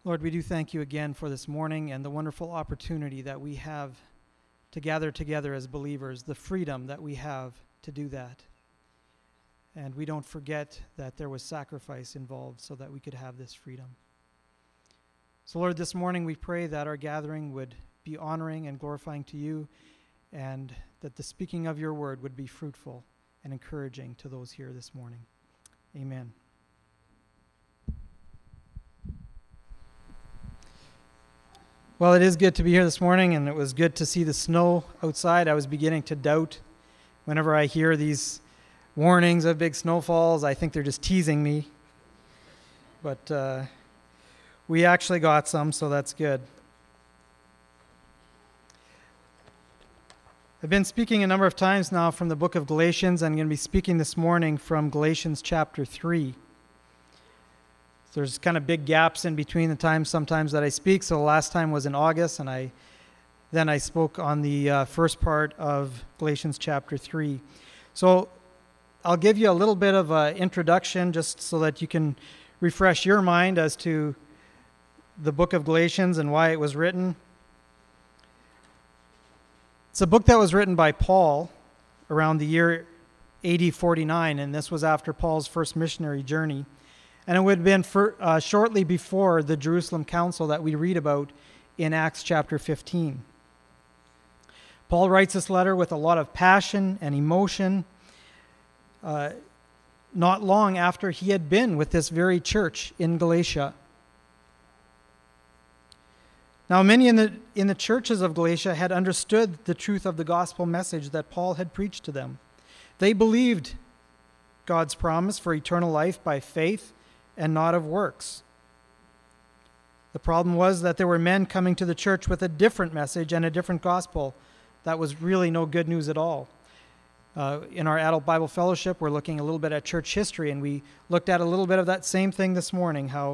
Lord, we do thank you again for this morning and the wonderful opportunity that we have to gather together as believers, the freedom that we have to do that. And we don't forget that there was sacrifice involved so that we could have this freedom. So Lord, this morning we pray that our gathering would be honoring and glorifying to you, and that the speaking of your word would be fruitful and encouraging to those here this morning. Amen. Well, it is good to be here this morning, and it was good to see the snow outside. I was beginning to doubt whenever I hear these warnings of big snowfalls. I think they're just teasing me. But we actually got some, so that's good. I've been speaking a number of times now from the book of Galatians. I'm going to be speaking this morning from Galatians chapter 3. There's kind of big gaps in between the times sometimes that I speak. So the last time was in August, and then I spoke on the first part of Galatians chapter 3. So I'll give you a little bit of an introduction just so that you can refresh your mind as to the book of Galatians and why it was written. It's a book that was written by Paul around the year AD 49, and this was after Paul's first missionary journey. And it would have been shortly before the Jerusalem Council that we read about in Acts chapter 15. Paul writes this letter with a lot of passion and emotion, not long after he had been with this very church in Galatia. Now, many in the churches of Galatia had understood the truth of the gospel message that Paul had preached to them. They believed God's promise for eternal life by faith and not of works. The problem was that there were men coming to the church with a different message and a different gospel that was really no good news at all. In our adult Bible fellowship, we're looking a little bit at church history, and we looked at a little bit of that same thing this morning, how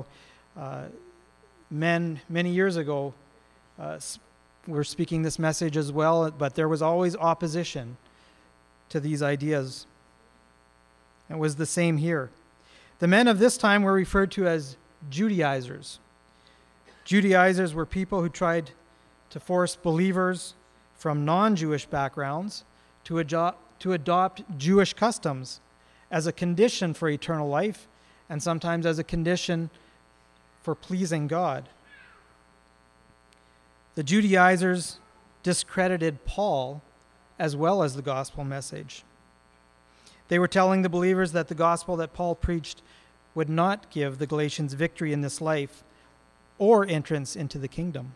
men many years ago were speaking this message as well, but there was always opposition to these ideas. It was the same here. The men of this time were referred to as Judaizers. Judaizers were people who tried to force believers from non-Jewish backgrounds to adopt Jewish customs as a condition for eternal life, and sometimes as a condition for pleasing God. The Judaizers discredited Paul as well as the gospel message. They were telling the believers that the gospel that Paul preached would not give the Galatians victory in this life or entrance into the kingdom.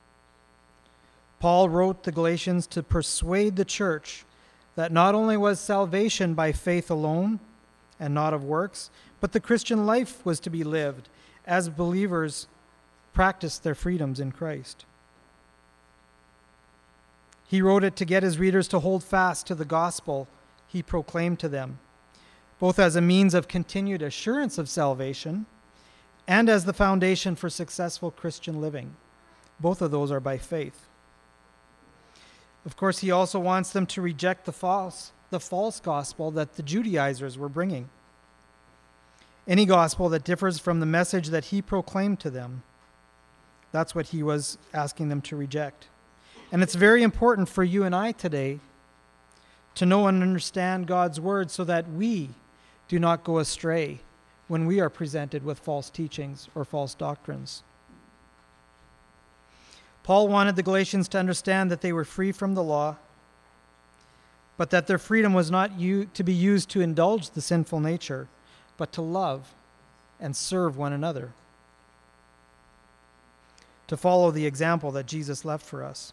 Paul wrote the Galatians to persuade the church that not only was salvation by faith alone and not of works, but the Christian life was to be lived as believers practiced their freedoms in Christ. He wrote it to get his readers to hold fast to the gospel he proclaimed to them, both as a means of continued assurance of salvation and as the foundation for successful Christian living. Both of those are by faith. Of course, he also wants them to reject the false gospel that the Judaizers were bringing. Any gospel that differs from the message that he proclaimed to them, that's what he was asking them to reject. And it's very important for you and I today to know and understand God's word so that we do not go astray when we are presented with false teachings or false doctrines. Paul wanted the Galatians to understand that they were free from the law, but that their freedom was not to be used to indulge the sinful nature, but to love and serve one another, to follow the example that Jesus left for us.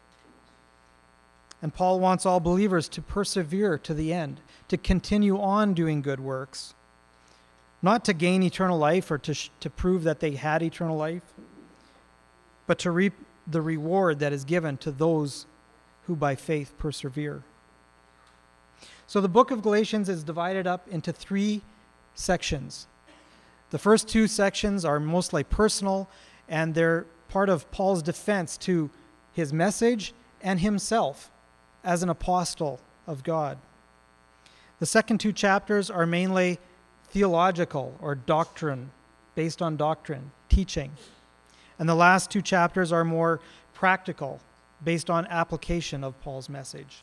And Paul wants all believers to persevere to the end, to continue on doing good works, not to gain eternal life or to prove that they had eternal life, but to reap the reward that is given to those who by faith persevere. So the book of Galatians is divided up into 3 sections. The first 2 sections are mostly personal, and they're part of Paul's defense to his message and himself as an apostle of God. The second 2 chapters are mainly theological or doctrine, based on doctrine, teaching. And the last 2 chapters are more practical, based on application of Paul's message.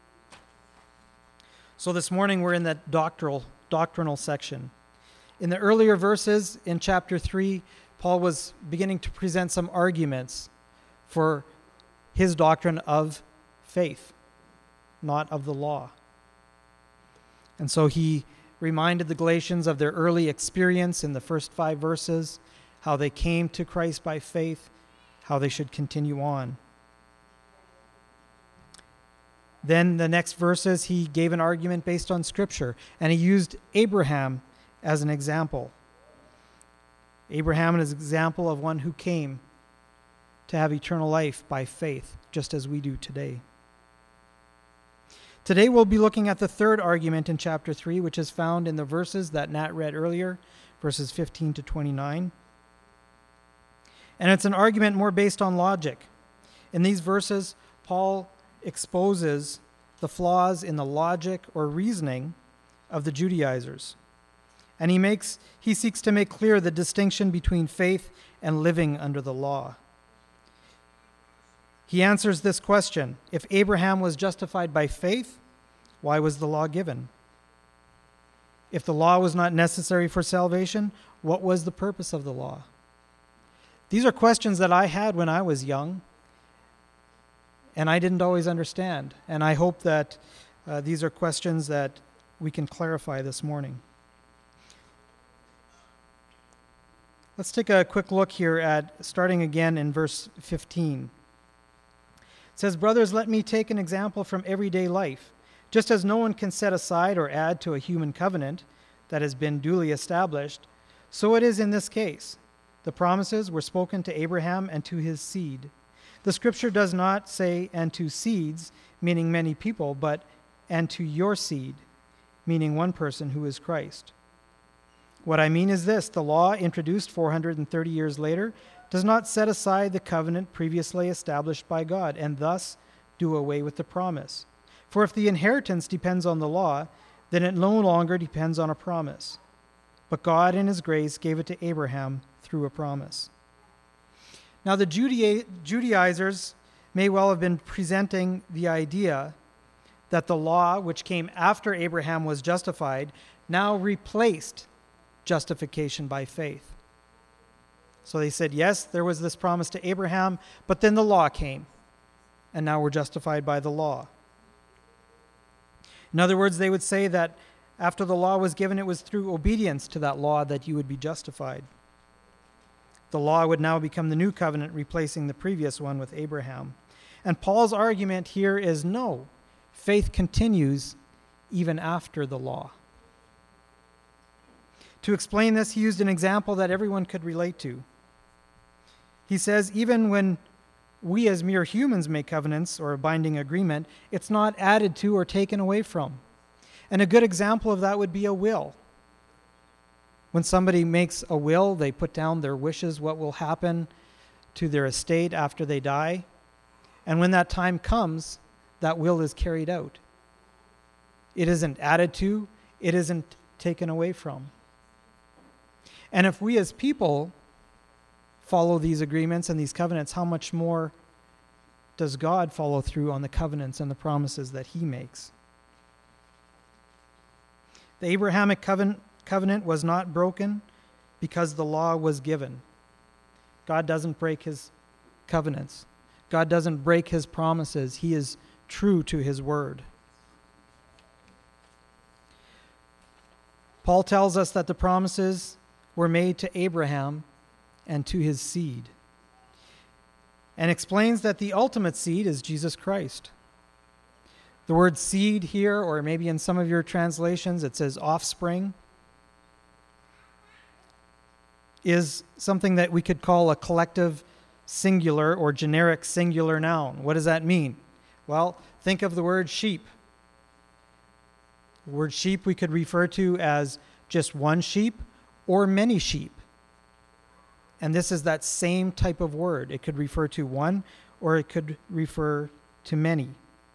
So this morning we're in that doctrinal section. In the earlier verses in chapter 3, Paul was beginning to present some arguments for his doctrine of faith, not of the law. And so he reminded the Galatians of their early experience in the first 5 verses, how they came to Christ by faith, how they should continue on. Then the next verses, he gave an argument based on Scripture, and he used Abraham as an example. Abraham is an example of one who came to have eternal life by faith, just as we do today. Today we'll be looking at the third argument in chapter 3, which is found in the verses that Nat read earlier, verses 15 to 29. And it's an argument more based on logic. In these verses, Paul exposes the flaws in the logic or reasoning of the Judaizers. And he seeks to make clear the distinction between faith and living under the law. He answers this question: if Abraham was justified by faith, why was the law given? If the law was not necessary for salvation, what was the purpose of the law? These are questions that I had when I was young, and I didn't always understand. And I hope that these are questions that we can clarify this morning. Let's take a quick look here at starting again in verse 15. It says, "Brothers, let me take an example from everyday life. Just as no one can set aside or add to a human covenant that has been duly established, so it is in this case. The promises were spoken to Abraham and to his seed. The Scripture does not say, and to seeds, meaning many people, but and to your seed, meaning one person who is Christ. What I mean is this: the law, introduced 430 years later, does not set aside the covenant previously established by God, and thus do away with the promise. For if the inheritance depends on the law, then it no longer depends on a promise. But God in his grace gave it to Abraham through a promise." Now the Judaizers may well have been presenting the idea that the law, which came after Abraham was justified, now replaced justification by faith. So they said, yes, there was this promise to Abraham, but then the law came, and now we're justified by the law. In other words, they would say that after the law was given, it was through obedience to that law that you would be justified. The law would now become the new covenant, replacing the previous one with Abraham. And Paul's argument here is no, faith continues even after the law. To explain this, he used an example that everyone could relate to. He says, even when we as mere humans make covenants or a binding agreement, it's not added to or taken away from. And a good example of that would be a will. When somebody makes a will, they put down their wishes, what will happen to their estate after they die. And when that time comes, that will is carried out. It isn't added to, it isn't taken away from. And if we as people follow these agreements and these covenants, how much more does God follow through on the covenants and the promises that he makes? The Abrahamic covenant was not broken because the law was given. God doesn't break his covenants. God doesn't break his promises. He is true to his word. Paul tells us that the promises were made to Abraham and to his seed, and explains that the ultimate seed is Jesus Christ. The word seed here, or maybe in some of your translations it says offspring, is something that we could call a collective singular or generic singular noun. What does that mean? Well, think of the word sheep. The word sheep we could refer to as just one sheep or many sheep. And this is that same type of word. It could refer to one or it could refer to many.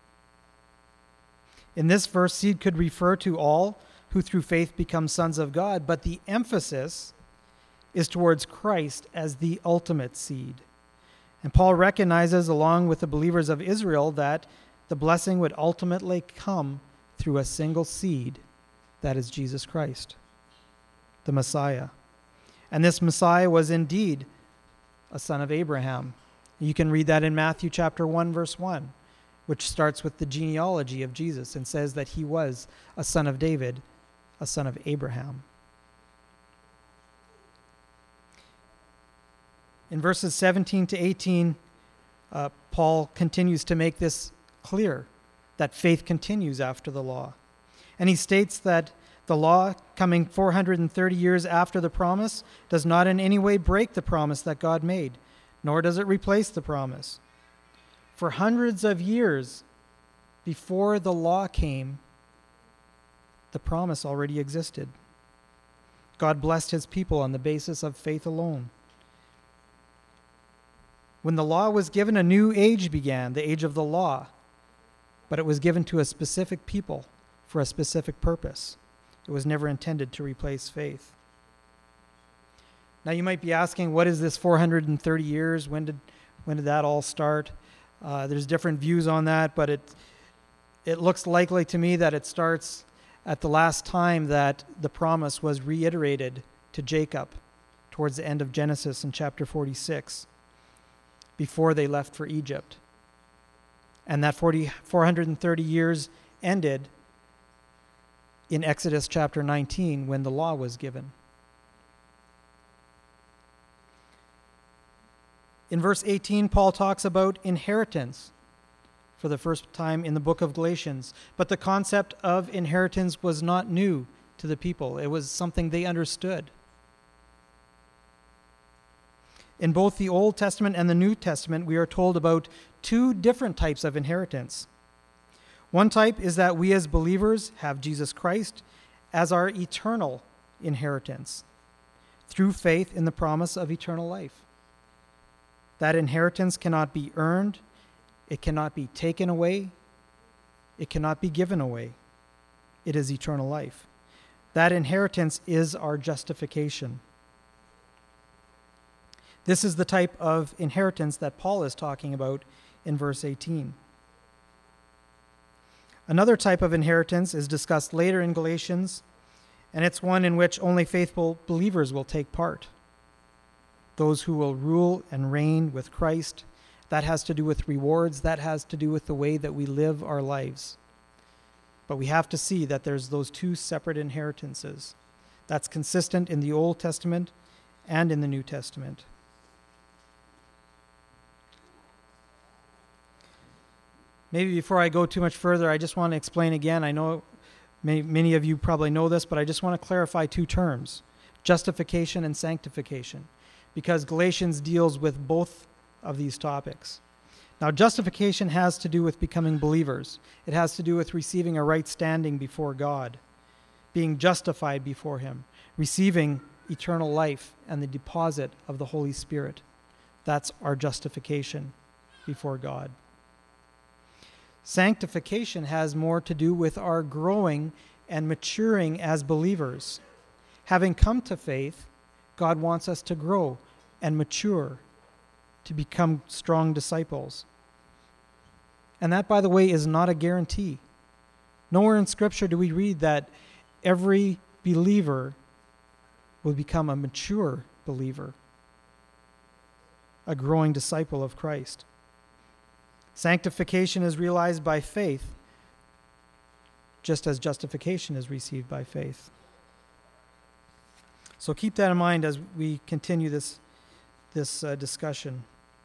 In this verse, seed could refer to all who through faith become sons of God, but the emphasis is towards Christ as the ultimate seed. And Paul recognizes, along with the believers of Israel, that the blessing would ultimately come through a single seed, that is Jesus Christ, the Messiah. And this Messiah was indeed a son of Abraham. You can read that in Matthew chapter 1, verse 1, which starts with the genealogy of Jesus and says that he was a son of David, a son of Abraham. In verses 17 to 18, Paul continues to make this clear, that faith continues after the law. And he states that the law, coming 430 years after the promise, does not in any way break the promise that God made, nor does it replace the promise. For hundreds of years before the law came, the promise already existed. God blessed his people on the basis of faith alone. When the law was given, a new age began, the age of the law, but it was given to a specific people for a specific purpose. It was never intended to replace faith. Now you might be asking, what is this 430 years? When did that all start? There's different views on that, but it looks likely to me that it starts at the last time that the promise was reiterated to Jacob towards the end of Genesis in chapter 46, before they left for Egypt. And that 430 years ended in Exodus chapter 19 when the law was given. In verse 18, Paul talks about inheritance for the first time in the book of Galatians. But the concept of inheritance was not new to the people. It was something they understood. In both the Old Testament and the New Testament, we are told about two different types of inheritance. One type is that we as believers have Jesus Christ as our eternal inheritance through faith in the promise of eternal life. That inheritance cannot be earned, it cannot be taken away, it cannot be given away. It is eternal life. That inheritance is our justification. This is the type of inheritance that Paul is talking about in verse 18. Another type of inheritance is discussed later in Galatians, and it's one in which only faithful believers will take part. Those who will rule and reign with Christ. That has to do with rewards. That has to do with the way that we live our lives. But we have to see that there's those two separate inheritances. That's consistent in the Old Testament and in the New Testament. Maybe before I go too much further, I just want to explain again. I know many of you probably know this, but I just want to clarify two terms, justification and sanctification, because Galatians deals with both of these topics. Now, justification has to do with becoming believers. It has to do with receiving a right standing before God, being justified before Him, receiving eternal life and the deposit of the Holy Spirit. That's our justification before God. Sanctification has more to do with our growing and maturing as believers. Having come to faith, God wants us to grow and mature, to become strong disciples. And that, by the way, is not a guarantee. Nowhere in Scripture do we read that every believer will become a mature believer, a growing disciple of Christ. Sanctification is realized by faith, just as justification is received by faith. So keep that in mind as we continue this discussion.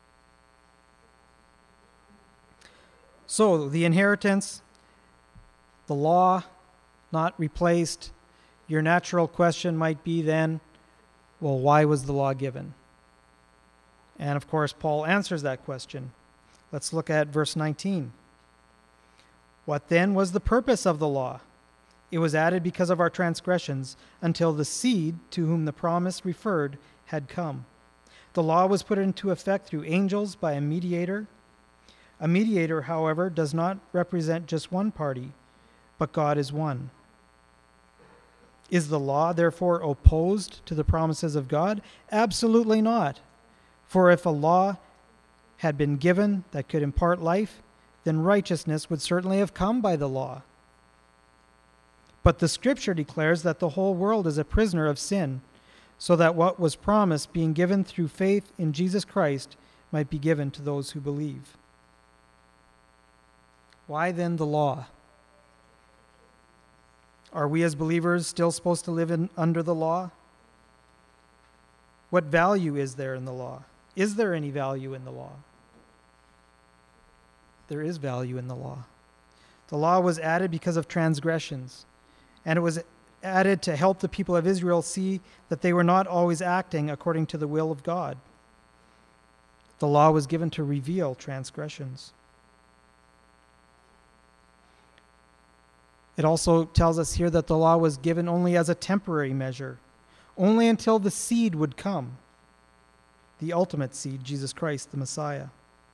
So the inheritance, the law not replaced. Your natural question might be then, well, why was the law given? And of course, Paul answers that question. Let's look at verse 19. What then was the purpose of the law? It was added because of our transgressions until the seed to whom the promise referred had come. The law was put into effect through angels by a mediator. A mediator, however, does not represent just one party, but God is one. Is the law, therefore, opposed to the promises of God? Absolutely not. For if a law had been given that could impart life, then righteousness would certainly have come by the law. But the Scripture declares that the whole world is a prisoner of sin, so that what was promised, being given through faith in Jesus Christ, might be given to those who believe. Why then the law? Are we as believers still supposed to live under the law? What value is there in the law? Is there any value in the law? There is value in the law. The law was added because of transgressions, and it was added to help the people of Israel see that they were not always acting according to the will of God. The law was given to reveal transgressions. It also tells us here that the law was given only as a temporary measure, only until the seed would come, the ultimate seed, Jesus Christ, the Messiah.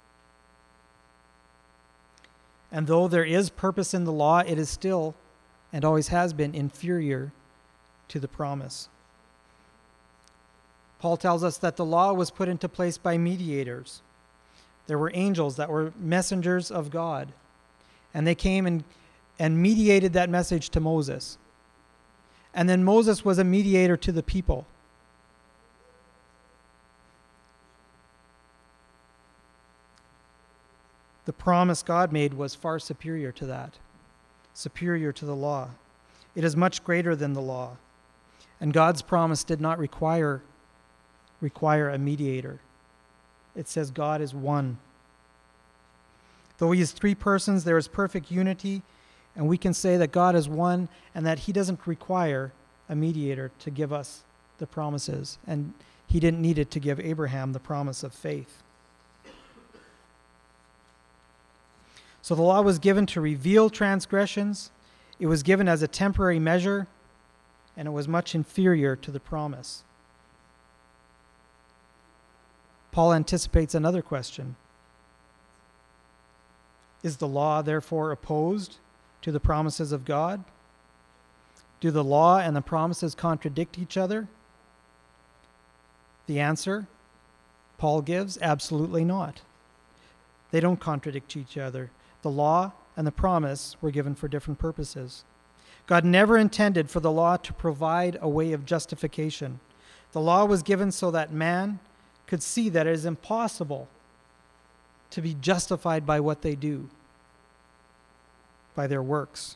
And though there is purpose in the law, it is still, and always has been, inferior to the promise. Paul tells us that the law was put into place by mediators. There were angels that were messengers of God, and they came and mediated that message to Moses. And then Moses was a mediator to the people. The promise God made was far superior to that, superior to the law. It is much greater than the law. And God's promise did not require a mediator. It says God is one. Though he is three persons, there is perfect unity, and we can say that God is one and that he doesn't require a mediator to give us the promises. And he didn't need it to give Abraham the promise of faith. So the law was given to reveal transgressions. It was given as a temporary measure, and it was much inferior to the promise. Paul anticipates another question. Is the law therefore opposed to the promises of God? Do the law and the promises contradict each other? The answer Paul gives, absolutely not. They don't contradict each other. The law and the promise were given for different purposes. God never intended for the law to provide a way of justification. The law was given so that man could see that it is impossible to be justified by what they do, by their works.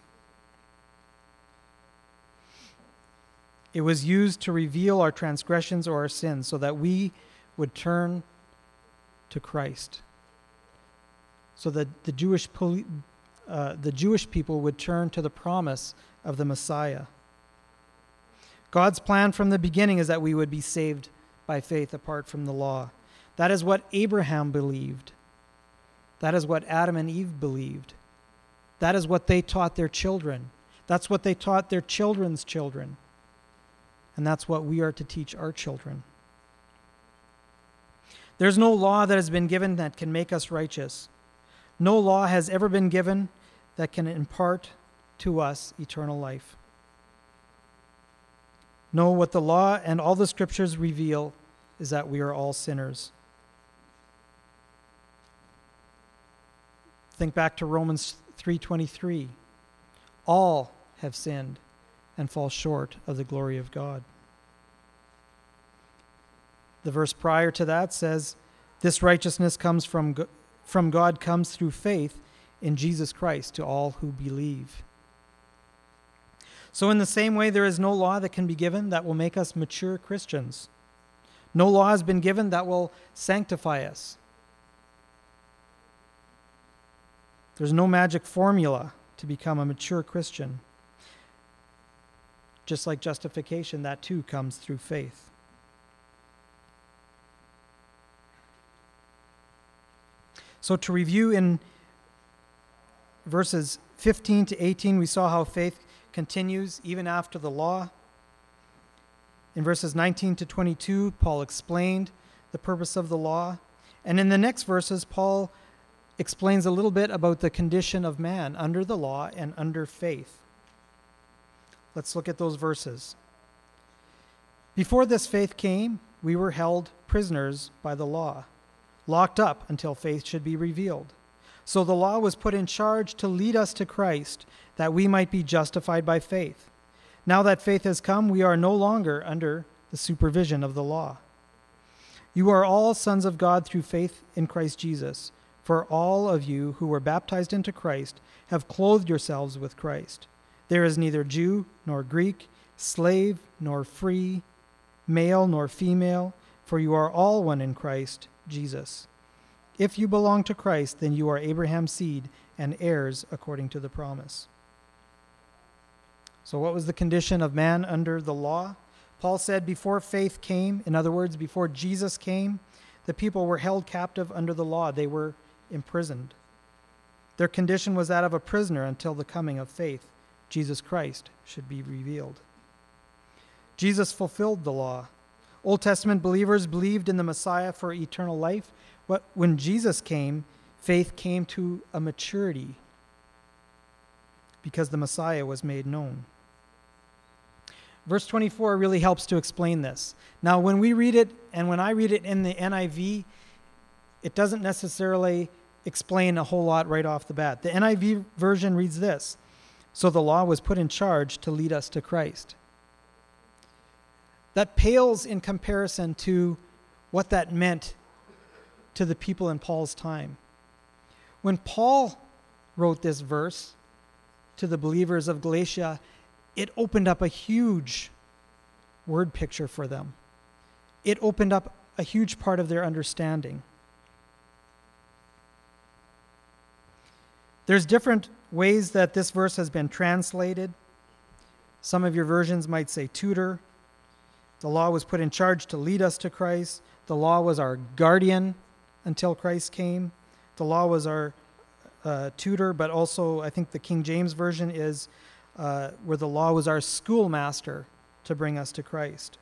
It was used to reveal our transgressions or our sins so that we would turn to Christ, so that the Jewish people would turn to the promise of the Messiah. God's plan from the beginning is that we would be saved by faith apart from the law. That is what Abraham believed. That is what Adam and Eve believed. That is what they taught their children. That's what they taught their children's children. And that's what we are to teach our children. There's no law that has been given that can make us righteous. No law has ever been given that can impart to us eternal life. No, what the law and all the scriptures reveal is that we are all sinners. Think back to Romans 3:23. All have sinned and fall short of the glory of God. The verse prior to that says, this righteousness comes from God, comes through faith in Jesus Christ to all who believe. So in the same way, there is no law that can be given that will make us mature Christians. No law has been given that will sanctify us. There's no magic formula to become a mature Christian. Just like justification, that too comes through faith. So to review, in verses 15 to 18, we saw how faith continues even after the law. In verses 19 to 22, Paul explained the purpose of the law. And in the next verses, Paul explains a little bit about the condition of man under the law and under faith. Let's look at those verses. Before this faith came, we were held prisoners by the law, locked up until faith should be revealed. So the law was put in charge to lead us to Christ, that we might be justified by faith. Now that faith has come, we are no longer under the supervision of the law. You are all sons of God through faith in Christ Jesus. For all of you who were baptized into Christ have clothed yourselves with Christ. There is neither Jew nor Greek, slave nor free, male nor female, for you are all one in Christ Jesus. If you belong to Christ, then you are Abraham's seed and heirs according to the promise. So what was the condition of man under the law? Paul said before faith came, in other words, before Jesus came, the people were held captive under the law. They were imprisoned. Their condition was that of a prisoner until the coming of faith, Jesus Christ, should be revealed. Jesus fulfilled the law. Old Testament believers believed in the Messiah for eternal life. But when Jesus came, faith came to a maturity because the Messiah was made known. Verse 24 really helps to explain this. Now, when we read it, and when I read it in the NIV, it doesn't necessarily explain a whole lot right off the bat. The NIV version reads this: so the law was put in charge to lead us to Christ. That pales in comparison to what that meant to the people in Paul's time. When Paul wrote this verse to the believers of Galatia, it opened up a huge word picture for them. It opened up a huge part of their understanding. There's different ways that this verse has been translated. Some of your versions might say tutor. The law was put in charge to lead us to Christ. The law was our guardian until Christ came. The law was our tutor, but also I think the King James Version is where the law was our schoolmaster to bring us to Christ.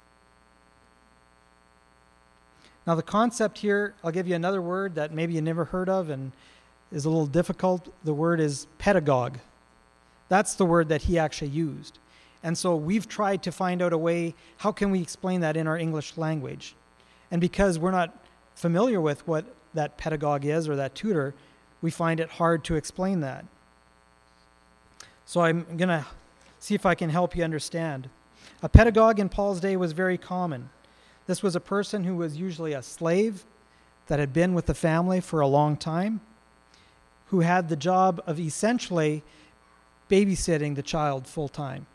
Now the concept here, I'll give you another word that maybe you never heard of and is a little difficult. The word is pedagogue. That's the word that he actually used. And so we've tried to find out a way, how can we explain that in our English language? And because we're not familiar with what that pedagogue is or that tutor, we find it hard to explain that. So I'm going to see if I can help you understand. A pedagogue in Paul's day was very common. This was a person who was usually a slave that had been with the family for a long time, who had the job of essentially babysitting the child full time.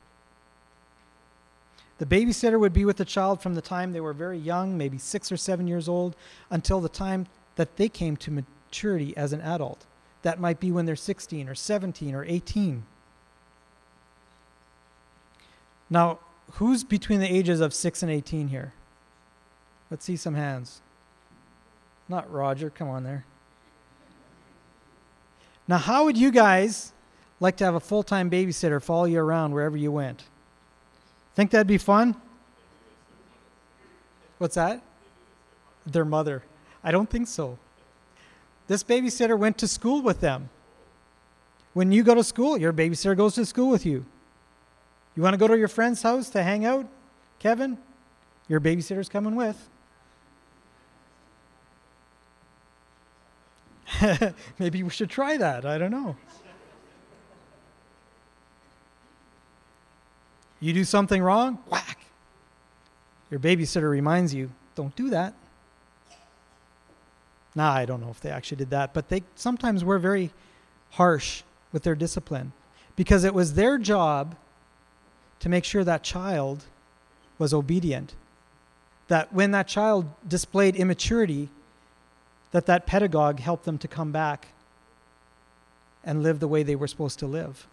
The babysitter would be with the child from the time they were very young, maybe 6 or 7 years old, until the time that they came to maturity as an adult. That might be when they're 16 or 17 or 18. Now, who's between the ages of 6 and 18 here? Let's see some hands. Not Roger, come on there. Now, how would you guys like to have a full-time babysitter follow you around wherever you went? Think that'd be fun? What's that? Their mother. I don't think so. This babysitter went to school with them. When you go to school, your babysitter goes to school with you. You want to go to your friend's house to hang out, Kevin? Your babysitter's coming with. Maybe we should try that. I don't know. You do something wrong, whack. Your babysitter reminds you, don't do that. Nah, I don't know if they actually did that, but they sometimes were very harsh with their discipline because it was their job to make sure that child was obedient. That when that child displayed immaturity, that pedagogue helped them to come back and live the way they were supposed to live.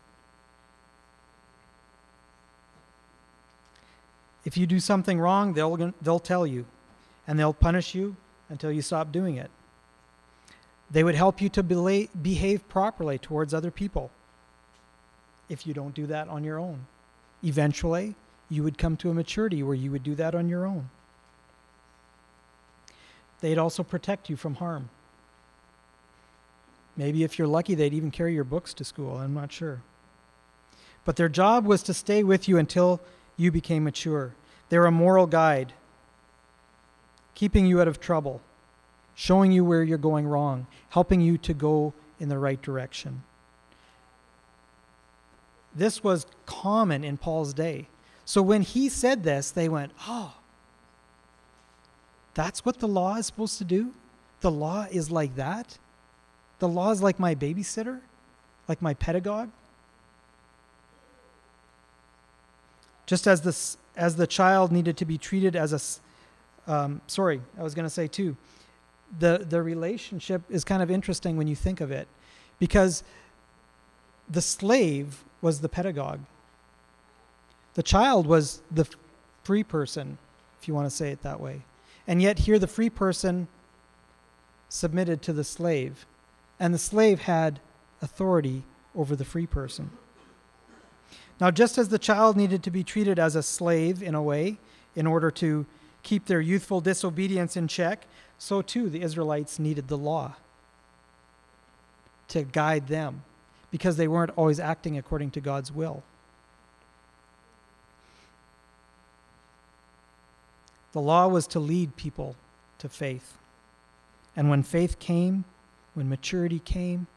If you do something wrong, they'll tell you, and they'll punish you until you stop doing it. They would help you to behave properly towards other people if you don't do that on your own. Eventually, you would come to a maturity where you would do that on your own. They'd also protect you from harm. Maybe if you're lucky, they'd even carry your books to school. I'm not sure. But their job was to stay with you until you became mature. They're a moral guide, keeping you out of trouble, showing you where you're going wrong, helping you to go in the right direction. This was common in Paul's day. So when he said this, they went, oh, that's what the law is supposed to do? The law is like that? The law is like my babysitter? Like my pedagogue? Just as the child needed to be treated as the relationship is kind of interesting when you think of it, because the slave was the pedagogue. The child was the free person, if you want to say it that way. And yet here the free person submitted to the slave, and the slave had authority over the free person. Now, just as the child needed to be treated as a slave in a way in order to keep their youthful disobedience in check, so too the Israelites needed the law to guide them, because they weren't always acting according to God's will. The law was to lead people to faith. And when faith came, when maturity came,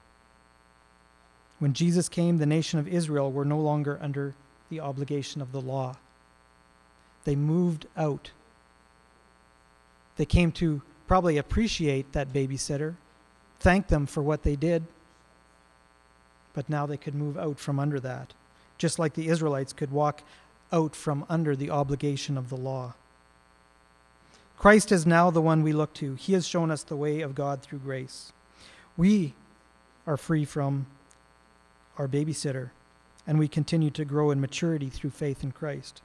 when Jesus came, the nation of Israel were no longer under the obligation of the law. They moved out. They came to probably appreciate that babysitter, thank them for what they did, but now they could move out from under that, just like the Israelites could walk out from under the obligation of the law. Christ is now the one we look to. He has shown us the way of God through grace. We are free from our babysitter, and we continue to grow in maturity through faith in Christ.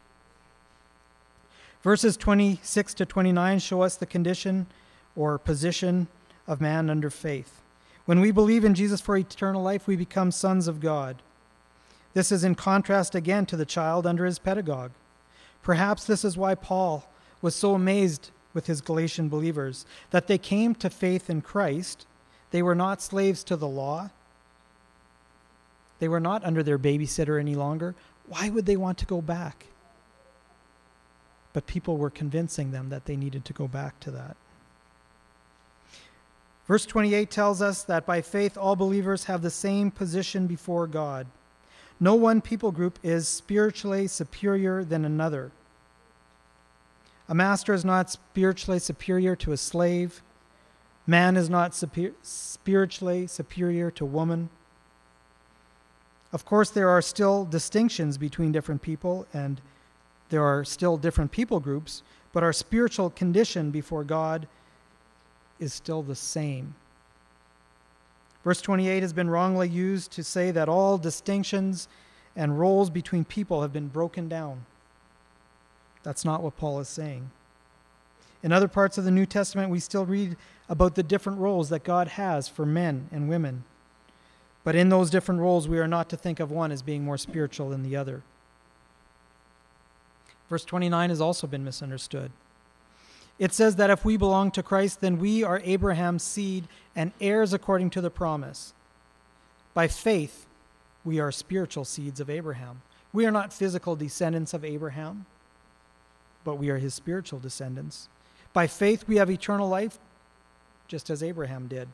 Verses 26 to 29 show us the condition or position of man under faith. When we believe in Jesus for eternal life, we become sons of God. This is in contrast again to the child under his pedagogue. Perhaps this is why Paul was so amazed with his Galatian believers, that they came to faith in Christ. They were not slaves to the law. They were not under their babysitter any longer. Why would they want to go back? But people were convincing them that they needed to go back to that. Verse 28 tells us that by faith all believers have the same position before God. No one people group is spiritually superior than another. A master is not spiritually superior to a slave. Man is not spiritually superior to woman. Of course, there are still distinctions between different people, and there are still different people groups, but our spiritual condition before God is still the same. Verse 28 has been wrongly used to say that all distinctions and roles between people have been broken down. That's not what Paul is saying. In other parts of the New Testament, we still read about the different roles that God has for men and women. But in those different roles, we are not to think of one as being more spiritual than the other. Verse 29 has also been misunderstood. It says that if we belong to Christ, then we are Abraham's seed and heirs according to the promise. By faith, we are spiritual seeds of Abraham. We are not physical descendants of Abraham, but we are his spiritual descendants. By faith, we have eternal life, just as Abraham did.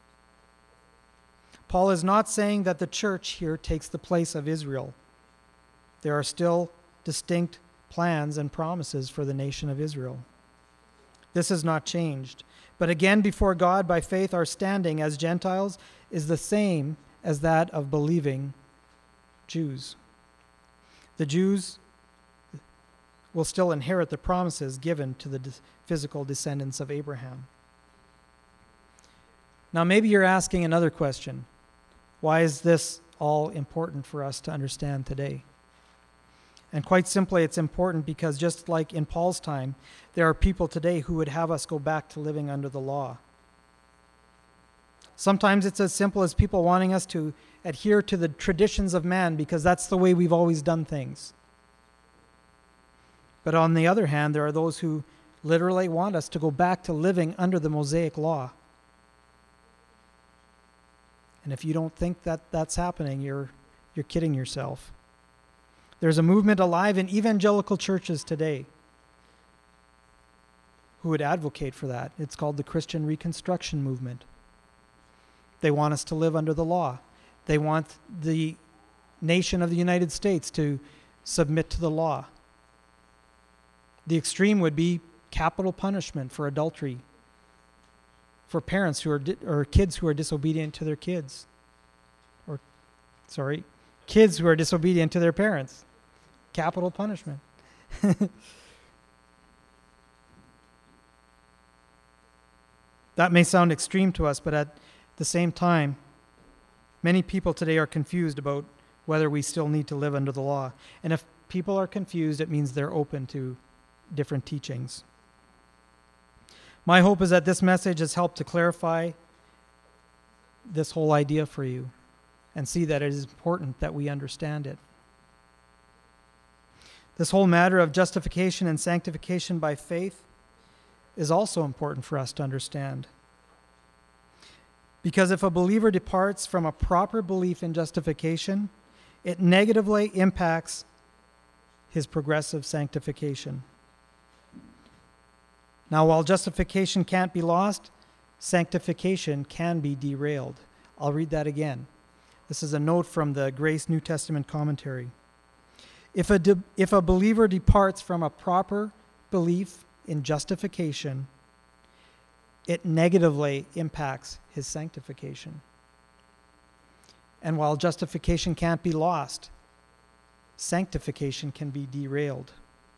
Paul is not saying that the church here takes the place of Israel. There are still distinct plans and promises for the nation of Israel. This has not changed. But again, before God, by faith, our standing as Gentiles is the same as that of believing Jews. The Jews will still inherit the promises given to the physical descendants of Abraham. Now, maybe you're asking another question. Why is this all important for us to understand today? And quite simply, it's important because just like in Paul's time, there are people today who would have us go back to living under the law. Sometimes it's as simple as people wanting us to adhere to the traditions of man because that's the way we've always done things. But on the other hand, there are those who literally want us to go back to living under the Mosaic law. And if you don't think that that's happening, you're you're kidding yourself. There's a movement alive in evangelical churches today who would advocate for that. It's called the Christian Reconstruction Movement. They want us to live under the law. They want the nation of the United States to submit to the law. The extreme would be capital punishment for adultery, for parents who are or kids who are disobedient to their kids. Kids who are disobedient to their parents. Capital punishment. That may sound extreme to us, but at the same time, many people today are confused about whether we still need to live under the law. And if people are confused, it means they're open to different teachings. My hope is that this message has helped to clarify this whole idea for you and see that it is important that we understand it. This whole matter of justification and sanctification by faith is also important for us to understand. Because if a believer departs from a proper belief in justification, it negatively impacts his progressive sanctification. Now, while justification can't be lost, sanctification can be derailed. I'll read that again. This is a note from the Grace New Testament Commentary. If a believer departs from a proper belief in justification, it negatively impacts his sanctification. And while justification can't be lost, sanctification can be derailed.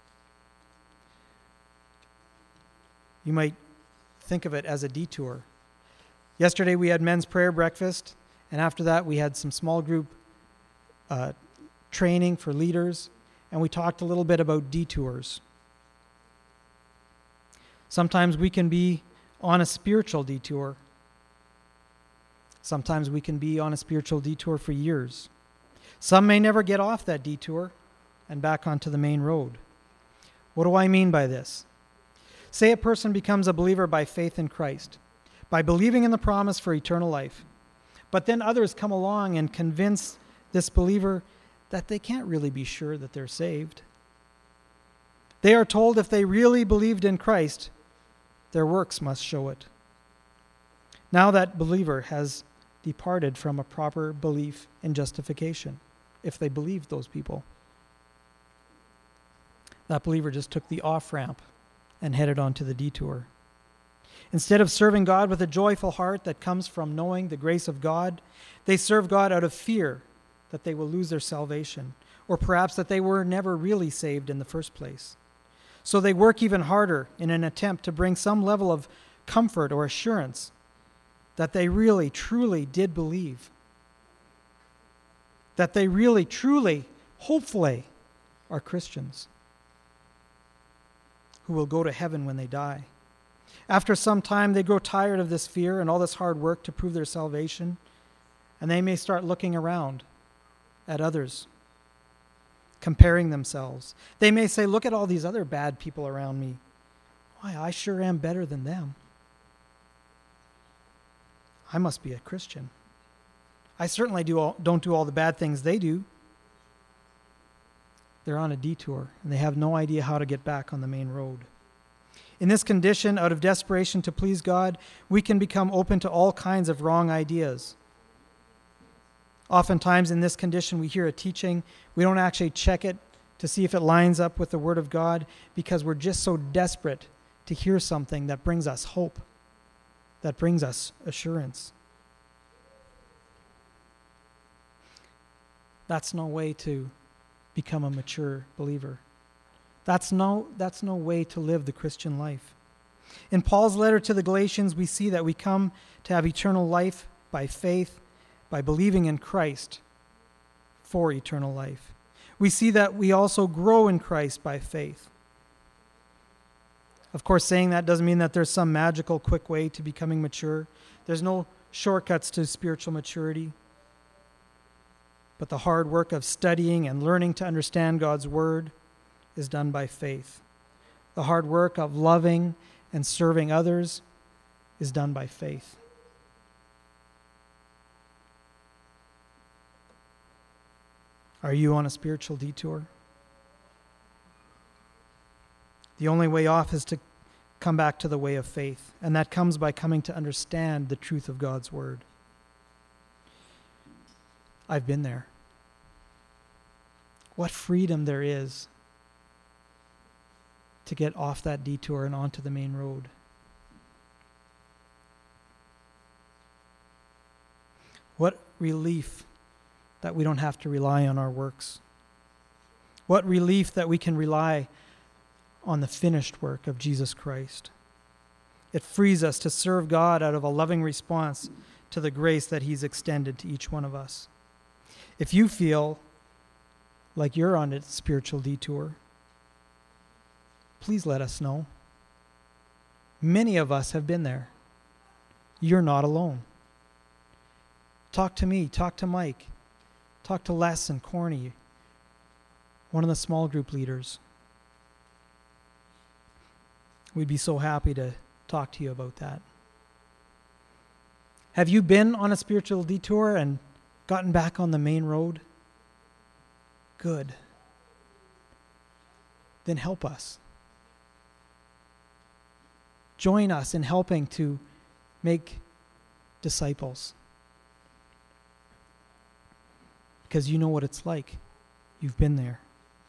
You might think of it as a detour. Yesterday we had men's prayer breakfast, and after that we had some small group training for leaders, and we talked a little bit about detours. Sometimes we can be on a spiritual detour. Sometimes we can be on a spiritual detour for years. Some may never get off that detour and back onto the main road. What do I mean by this? Say a person becomes a believer by faith in Christ, by believing in the promise for eternal life. But then others come along and convince this believer that they can't really be sure that they're saved. They are told if they really believed in Christ, their works must show it. Now that believer has departed from a proper belief in justification, if they believed those people. That believer just took the off-ramp and headed on to the detour. Instead of serving God with a joyful heart that comes from knowing the grace of God, they serve God out of fear that they will lose their salvation, or perhaps that they were never really saved in the first place. So they work even harder in an attempt to bring some level of comfort or assurance that they really, truly did believe. That they really, truly, hopefully, are Christians who will go to heaven when they die. After some time, they grow tired of this fear and all this hard work to prove their salvation, and they may start looking around at others, comparing themselves. They may say, look at all these other bad people around me. Why, I sure am better than them. I must be a Christian. I certainly don't do all the bad things they do. They're on a detour, and they have no idea how to get back on the main road. In this condition, out of desperation to please God, we can become open to all kinds of wrong ideas. Oftentimes in this condition, we hear a teaching. We don't actually check it to see if it lines up with the Word of God because we're just so desperate to hear something that brings us hope, that brings us assurance. That's no way to become a mature believer. That's no way to live the Christian life. In Paul's letter to the Galatians, we see that we come to have eternal life by faith, by believing in Christ for eternal life. We see that we also grow in Christ by faith. Of course, saying that doesn't mean that there's some magical, quick way to becoming mature. There's no shortcuts to spiritual maturity. But the hard work of studying and learning to understand God's Word is done by faith. The hard work of loving and serving others is done by faith. Are you on a spiritual detour? The only way off is to come back to the way of faith, and that comes by coming to understand the truth of God's word. I've been there. What freedom there is to get off that detour and onto the main road. What relief that we don't have to rely on our works. What relief that we can rely on the finished work of Jesus Christ. It frees us to serve God out of a loving response to the grace that He's extended to each one of us. If you feel like you're on a spiritual detour, please let us know. Many of us have been there. You're not alone. Talk to me, talk to Mike, talk to Les and Corny, one of the small group leaders. We'd be so happy to talk to you about that. Have you been on a spiritual detour and gotten back on the main road? Good. Then help us. Join us in helping to make disciples. Because you know what it's like. You've been there.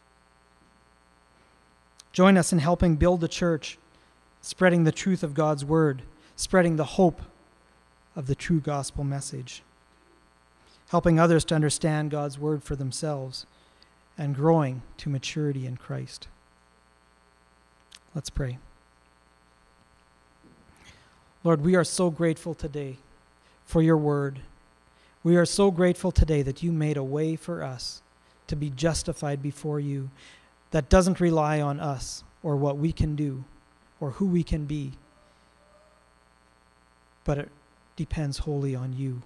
Join us in helping build the church, spreading the truth of God's word, spreading the hope of the true gospel message, helping others to understand God's word for themselves, and growing to maturity in Christ. Let's pray. Lord, we are so grateful today for your word. We are so grateful today that you made a way for us to be justified before you that doesn't rely on us or what we can do or who we can be, but it depends wholly on you.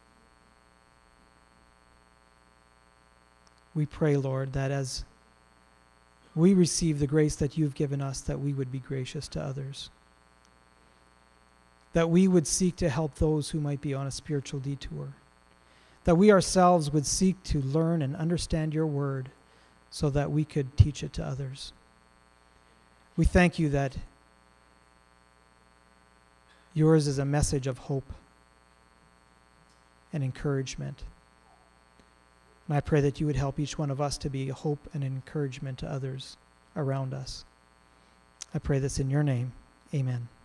We pray, Lord, that as we receive the grace that you've given us, that we would be gracious to others, that we would seek to help those who might be on a spiritual detour, that we ourselves would seek to learn and understand your word so that we could teach it to others. We thank you that yours is a message of hope and encouragement. And I pray that you would help each one of us to be a hope and encouragement to others around us. I pray this in your name. Amen.